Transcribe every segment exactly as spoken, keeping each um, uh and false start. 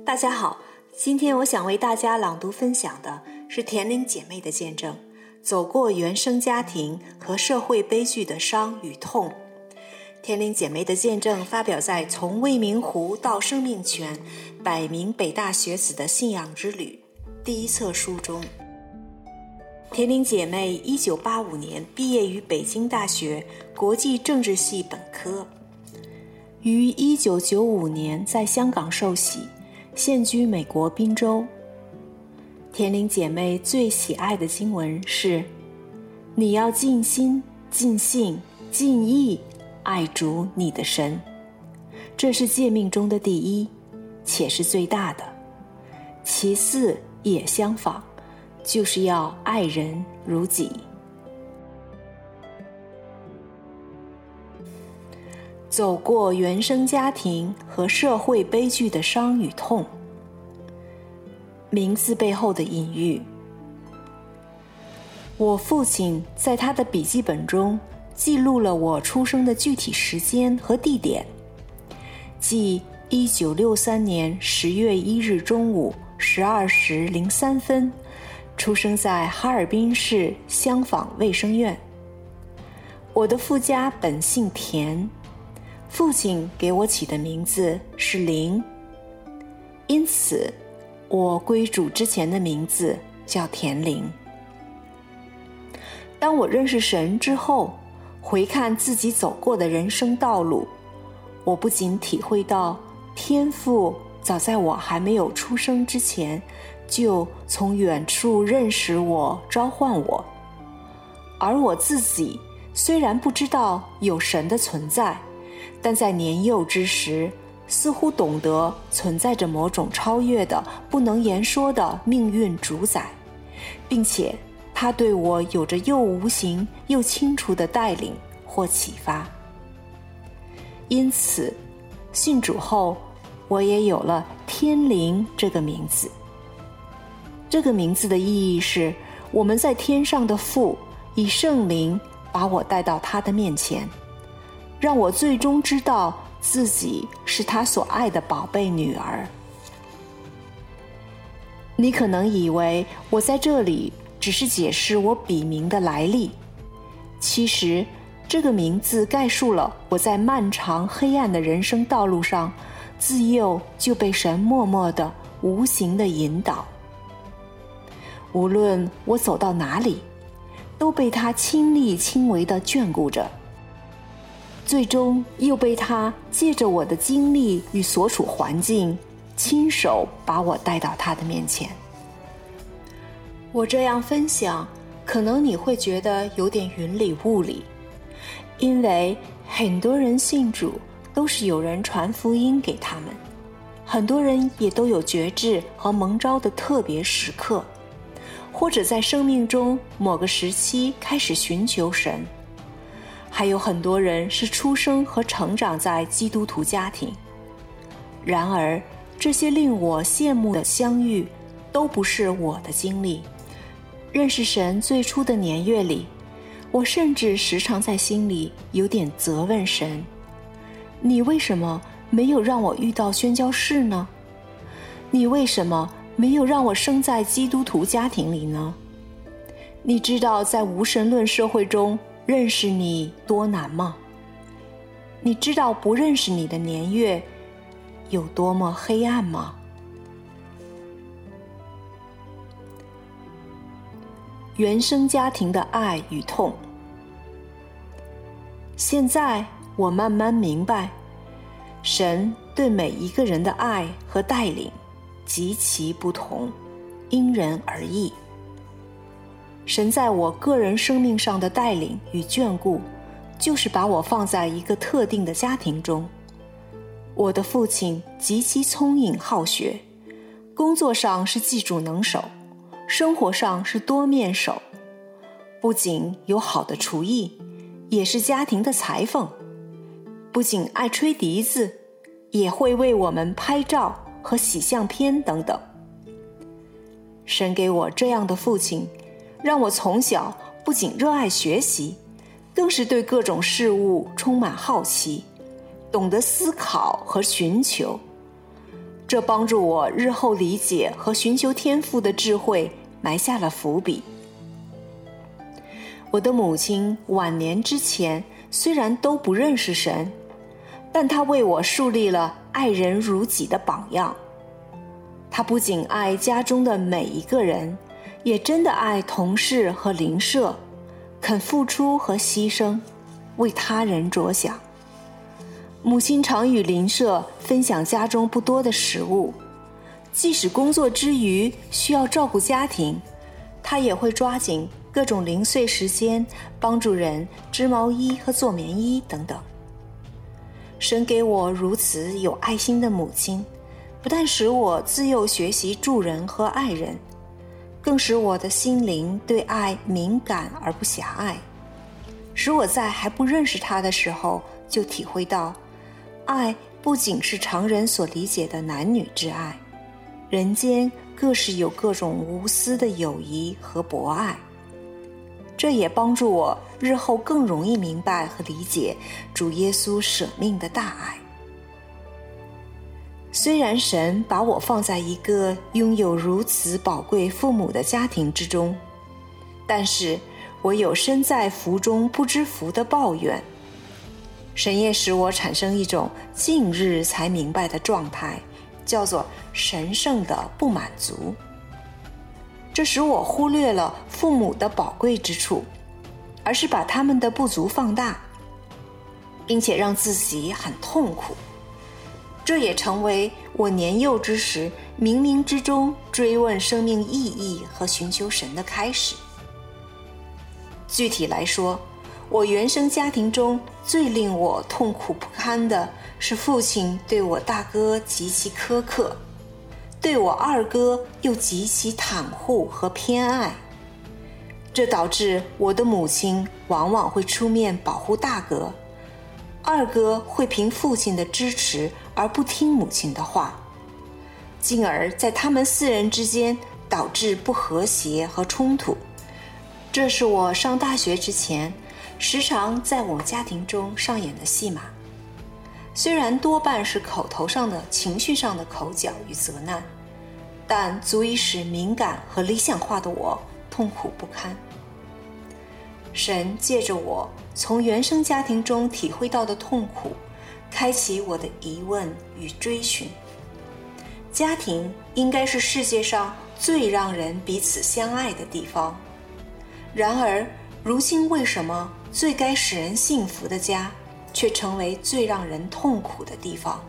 大家好，今天我想为大家朗读分享的是田玲姐妹的见证，走过原生家庭和社会悲剧的伤与痛。田玲姐妹的见证发表在《从未名湖到生命泉：百名北大学子的信仰之旅》第一册书中。田玲姐妹一九八五年毕业于北京大学国际政治系本科，于一九九五年在香港受洗，现居美国宾州。田玲姐妹最喜爱的经文是：你要尽心、尽性、尽意爱主你的神。这是诫命中的第一，且是最大的。其次也相仿，就是要爱人如己。走过原生家庭和社会悲剧的伤与痛。名字背后的隐喻。我父亲在他的笔记本中记录了我出生的具体时间和地点，即一九六三年十月一日中午十二时零三分，出生在哈尔滨市香坊卫生院。我的父家本姓田，父亲给我起的名字是灵，因此我归主之前的名字叫田灵。当我认识神之后，回看自己走过的人生道路，我不仅体会到天父早在我还没有出生之前就从远处认识我，召唤我，而我自己虽然不知道有神的存在，但在年幼之时似乎懂得存在着某种超越的不能言说的命运主宰，并且他对我有着又无形又清楚的带领或启发。因此信主后，我也有了天灵这个名字。这个名字的意义是，我们在天上的父以圣灵把我带到他的面前，让我最终知道自己是他所爱的宝贝女儿。你可能以为我在这里只是解释我笔名的来历，其实这个名字概述了我在漫长黑暗的人生道路上，自幼就被神默默的无形的引导。无论我走到哪里，都被他亲力亲为的眷顾着，最终又被他借着我的经历与所处环境，亲手把我带到他的面前。我这样分享，可能你会觉得有点云里雾里，因为很多人信主都是有人传福音给他们，很多人也都有觉知和蒙召的特别时刻，或者在生命中某个时期开始寻求神。还有很多人是出生和成长在基督徒家庭，然而这些令我羡慕的相遇都不是我的经历。认识神最初的年月里，我甚至时常在心里有点责问神：你为什么没有让我遇到宣教士呢？你为什么没有让我生在基督徒家庭里呢？你知道在无神论社会中认识你多难吗？你知道不认识你的年月有多么黑暗吗？原生家庭的爱与痛。现在我慢慢明白，神对每一个人的爱和带领极其不同，因人而异。神在我个人生命上的带领与眷顾，就是把我放在一个特定的家庭中。我的父亲极其聪颖好学，工作上是技术能手，生活上是多面手，不仅有好的厨艺，也是家庭的裁缝，不仅爱吹笛子，也会为我们拍照和洗相片等等。神给我这样的父亲，让我从小不仅热爱学习，更是对各种事物充满好奇，懂得思考和寻求。 这帮助我日后理解和寻求天父的智慧埋下了伏笔。我的母亲晚年之前虽然都不认识神，但她为我树立了爱人如己的榜样。她不仅爱家中的每一个人，也真的爱同事和邻舍，肯付出和牺牲，为他人着想。母亲常与邻舍分享家中不多的食物，即使工作之余需要照顾家庭，她也会抓紧各种零碎时间帮助人织毛衣和做棉衣等等。神给我如此有爱心的母亲，不但使我自幼学习助人和爱人，更使我的心灵对爱敏感而不狭隘，使我在还不认识他的时候就体会到，爱不仅是常人所理解的男女之爱，人间各是有各种无私的友谊和博爱。这也帮助我日后更容易明白和理解主耶稣舍命的大爱。虽然神把我放在一个拥有如此宝贵父母的家庭之中，但是我有身在福中不知福的抱怨。神也使我产生一种近日才明白的状态，叫做神圣的不满足。这使我忽略了父母的宝贵之处，而是把他们的不足放大，并且让自己很痛苦。这也成为我年幼之时冥冥之中追问生命意义和寻求神的开始。具体来说，我原生家庭中最令我痛苦不堪的是父亲对我大哥极其苛刻，对我二哥又极其袒护和偏爱。这导致我的母亲往往会出面保护大哥，二哥会凭父亲的支持而不听母亲的话，进而在他们四人之间导致不和谐和冲突。这是我上大学之前时常在我们家庭中上演的戏码，虽然多半是口头上的情绪上的口角与责难，但足以使敏感和理想化的我痛苦不堪。神借着我从原生家庭中体会到的痛苦，开启我的疑问与追寻。家庭应该是世界上最让人彼此相爱的地方，然而如今为什么最该使人幸福的家，却成为最让人痛苦的地方？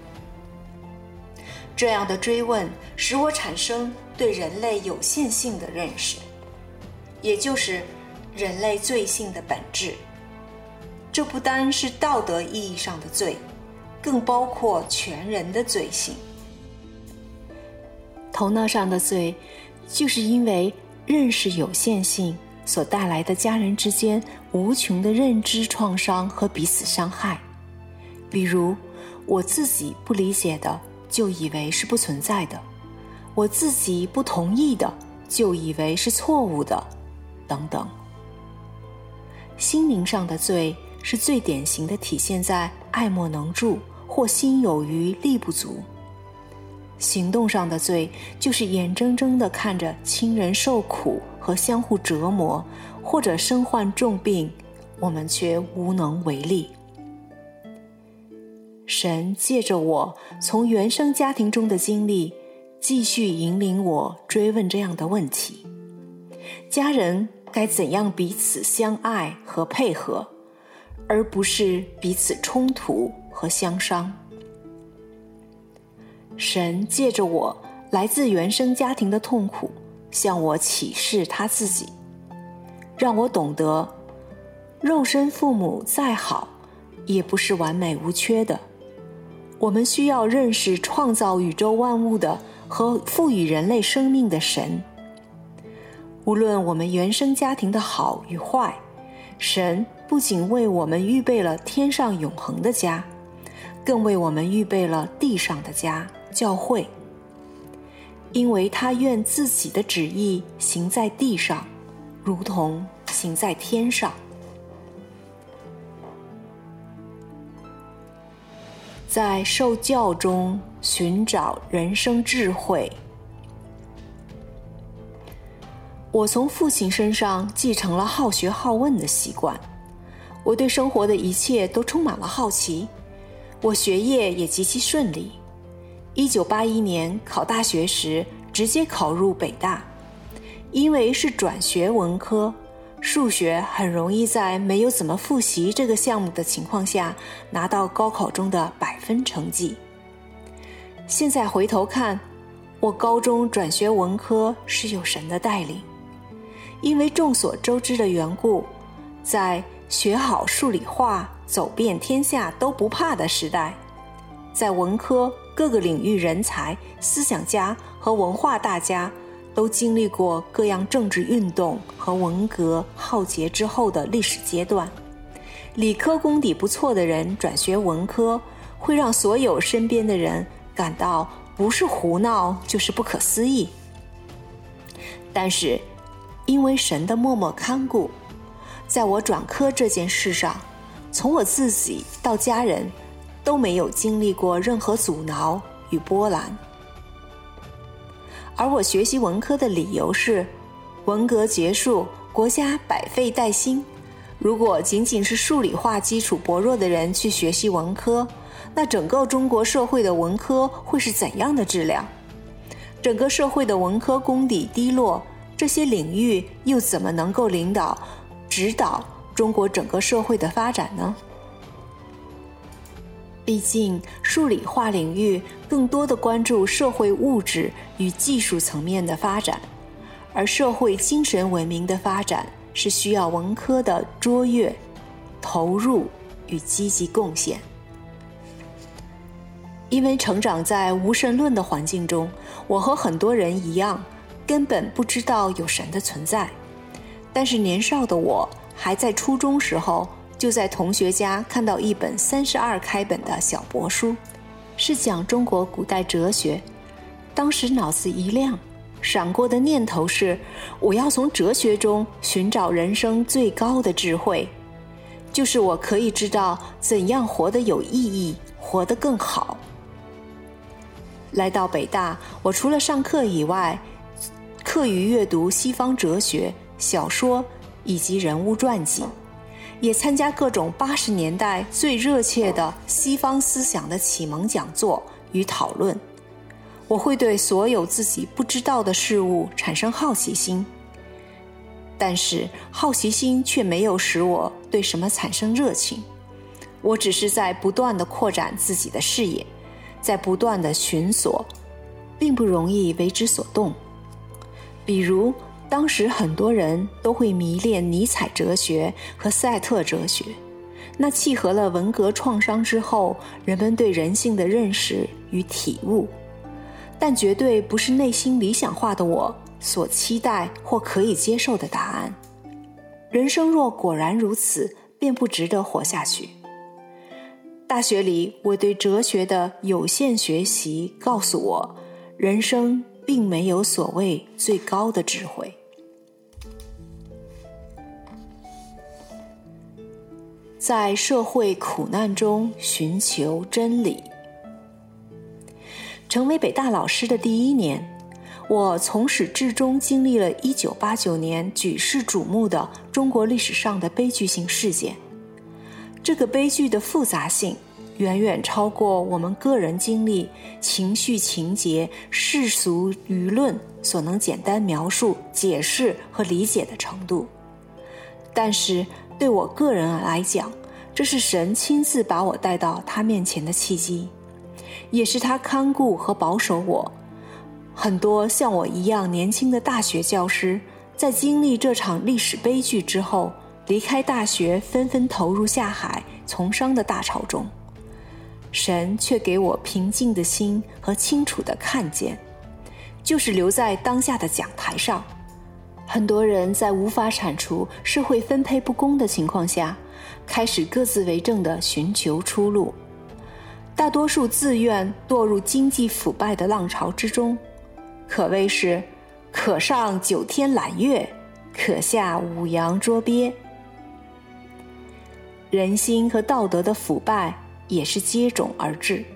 这样的追问使我产生对人类有限性的认识，也就是人类罪性的本质。这不单是道德意义上的罪，更包括全人的罪性。头脑上的罪，就是因为认识有限性所带来的家人之间无穷的认知创伤和彼此伤害。比如，我自己不理解的，就以为是不存在的；我自己不同意的，就以为是错误的，等等。心灵上的罪是最典型的体现在爱莫能助或心有余力不足。行动上的罪就是眼睁睁地看着亲人受苦和相互折磨，或者身患重病，我们却无能为力。神借着我从原生家庭中的经历，继续引领我追问这样的问题：家人该怎样彼此相爱和配合，而不是彼此冲突和相伤？神借着我来自原生家庭的痛苦，向我启示他自己，让我懂得，肉身父母再好，也不是完美无缺的。我们需要认识创造宇宙万物的和赋予人类生命的神。无论我们原生家庭的好与坏，神不仅为我们预备了天上永恒的家，更为我们预备了地上的家，教会。因为他愿自己的旨意行在地上，如同行在天上。 在受教中寻找人生智慧。我从父亲身上继承了好学好问的习惯，我对生活的一切都充满了好奇，我学业也极其顺利。一九八一年考大学时，直接考入北大，因为是转学文科，数学很容易在没有怎么复习这个项目的情况下拿到高考中的百分成绩。现在回头看，我高中转学文科是有神的带领，因为众所周知的缘故，在学好数理化走遍天下都不怕的时代，在文科各个领域人才、思想家和文化大家都经历过各样政治运动和文革浩劫之后的历史阶段。理科功底不错的人转学文科，会让所有身边的人感到不是胡闹就是不可思议。但是因为神的默默看顾，在我转科这件事上，从我自己到家人都没有经历过任何阻挠与波澜。而我学习文科的理由是，文革结束，国家百废待兴，如果仅仅是数理化基础薄弱的人去学习文科，那整个中国社会的文科会是怎样的质量？整个社会的文科功底低落，这些领域又怎么能够领导、指导中国整个社会的发展呢？毕竟数理化领域更多的关注社会物质与技术层面的发展，而社会精神文明的发展是需要文科的卓越、投入与积极贡献。因为成长在无神论的环境中，我和很多人一样，根本不知道有神的存在。但是年少的我还在初中时候，就在同学家看到一本三十二开本的小薄书，是讲中国古代哲学。当时脑子一亮，闪过的念头是，我要从哲学中寻找人生最高的智慧，就是我可以知道怎样活得有意义，活得更好。来到北大，我除了上课以外，课余阅读西方哲学、小说以及人物传记，也参加各种八十年代最热切的西方思想的启蒙讲座与讨论。我会对所有自己不知道的事物产生好奇心，但是好奇心却没有使我对什么产生热情。我只是在不断地扩展自己的视野，在不断地寻索，并不容易为之所动。比如当时很多人都会迷恋尼采哲学和赛特哲学，那契合了文革创伤之后人们对人性的认识与体悟，但绝对不是内心理想化的我所期待或可以接受的答案。人生若果然如此，便不值得活下去。大学里我对哲学的有限学习告诉我，人生并没有所谓最高的智慧。在社会苦难中寻求真理。成为北大老师的第一年，我从始至终经历了一九八九年举世瞩目的中国历史上的悲剧性事件。这个悲剧的复杂性远远超过我们个人经历、情绪情节、世俗舆论所能简单描述、解释和理解的程度。但是对我个人来讲，这是神亲自把我带到他面前的契机，也是他看顾和保守我。很多像我一样年轻的大学教师，在经历这场历史悲剧之后，离开大学，纷纷投入下海从商的大潮中。神却给我平静的心和清楚的看见，就是留在当下的讲台上，很多人在无法铲除社会分配不公的情况下，开始各自为政地寻求出路。大多数自愿堕入经济腐败的浪潮之中，可谓是可上九天揽月，可下五洋捉鳖。人心和道德的腐败也是接踵而至。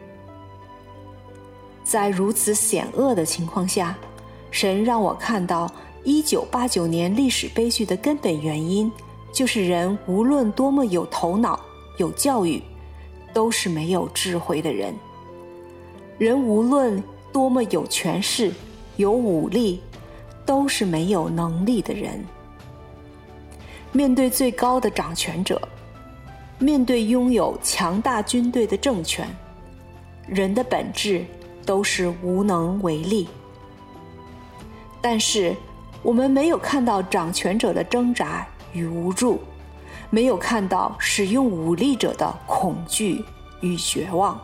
在如此险恶的情况下，神让我看到一九八九年历史悲剧的根本原因，就是人无论多么有头脑、有教育，都是没有智慧的人。人无论多么有权势、有武力，都是没有能力的人。面对最高的掌权者，面对拥有强大军队的政权，人的本质都是无能为力。但是我们没有看到掌权者的挣扎与无助，没有看到使用武力者的恐惧与绝望。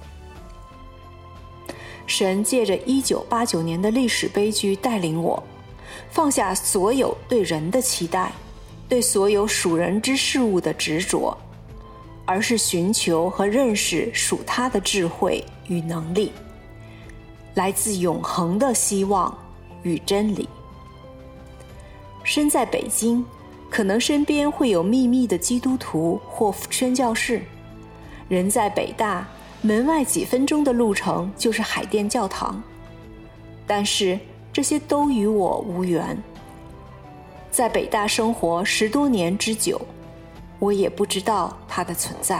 神借着一九八九年的历史悲剧带领我，放下所有对人的期待，对所有属人之事物的执着，而是寻求和认识属他的智慧与能力，来自永恒的希望与真理。身在北京，可能身边会有秘密的基督徒或宣教士；人在北大，门外几分钟的路程就是海淀教堂。但是这些都与我无缘。在北大生活十多年之久，我也不知道它的存在。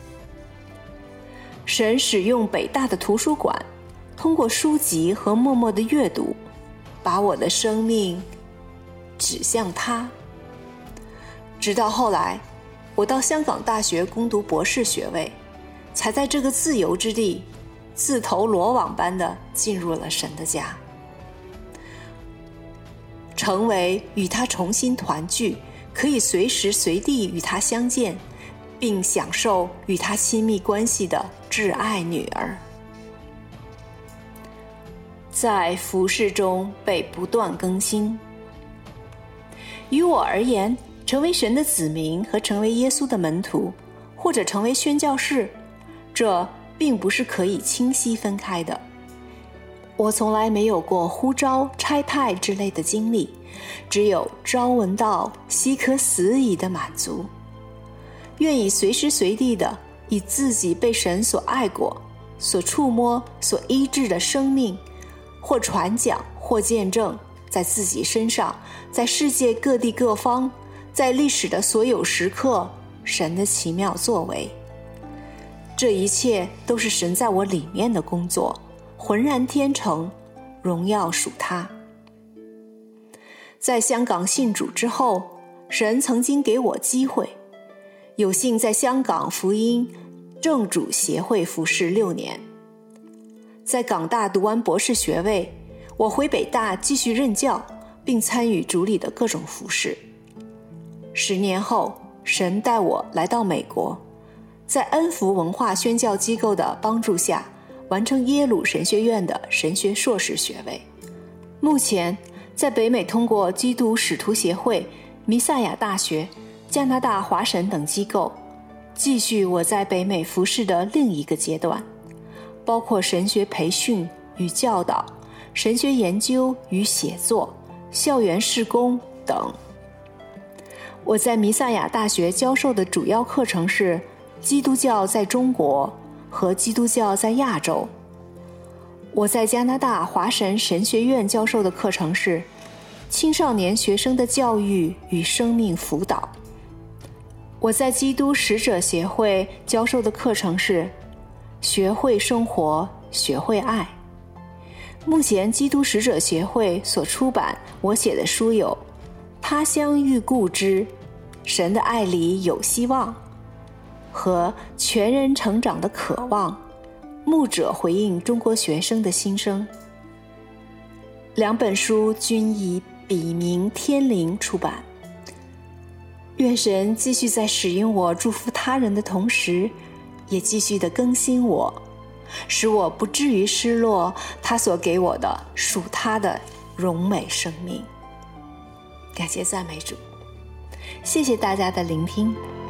神使用北大的图书馆，通过书籍和默默的阅读，把我的生命指向他。直到后来，我到香港大学攻读博士学位，才在这个自由之地自投罗网般地进入了神的家，成为与他重新团聚，可以随时随地与他相见，并享受与他亲密关系的挚爱女儿。在服事中被不断更新。于我而言，成为神的子民和成为耶稣的门徒，或者成为宣教士，这并不是可以清晰分开的。我从来没有过呼召、差派之类的经历，只有朝闻道、夕可死矣的满足。愿意随时随地的以自己被神所爱过、所触摸、所医治的生命，或传讲，或见证，在自己身上，在世界各地各方，在历史的所有时刻，神的奇妙作为。这一切都是神在我里面的工作，浑然天成，荣耀属他。在香港信主之后，神曾经给我机会，有幸在香港福音正主协会服侍六年。在港大读完博士学位，我回北大继续任教，并参与主里的各种服事。十年后，神带我来到美国，在恩福文化宣教机构的帮助下，完成耶鲁神学院的神学硕士学位。目前在北美通过基督使徒协会、弥赛亚大学、加拿大华神等机构，继续我在北美服事的另一个阶段，包括神学培训与教导、神学研究与写作、校园事工等。我在弥赛亚大学教授的主要课程是基督教在中国和基督教在亚洲。我在加拿大华神神学院教授的课程是青少年学生的教育与生命辅导。我在基督使者协会教授的课程是学会生活，学会爱。目前基督使者协会所出版我写的书有他乡遇故知，神的爱里有希望，和全人成长的渴望，牧者回应中国学生的心声。两本书均以笔名天灵出版。愿神继续在使用我祝福他人的同时，也继续地更新我，使我不至于失落他所给我的属他的荣美生命。感谢赞美主，谢谢大家的聆听。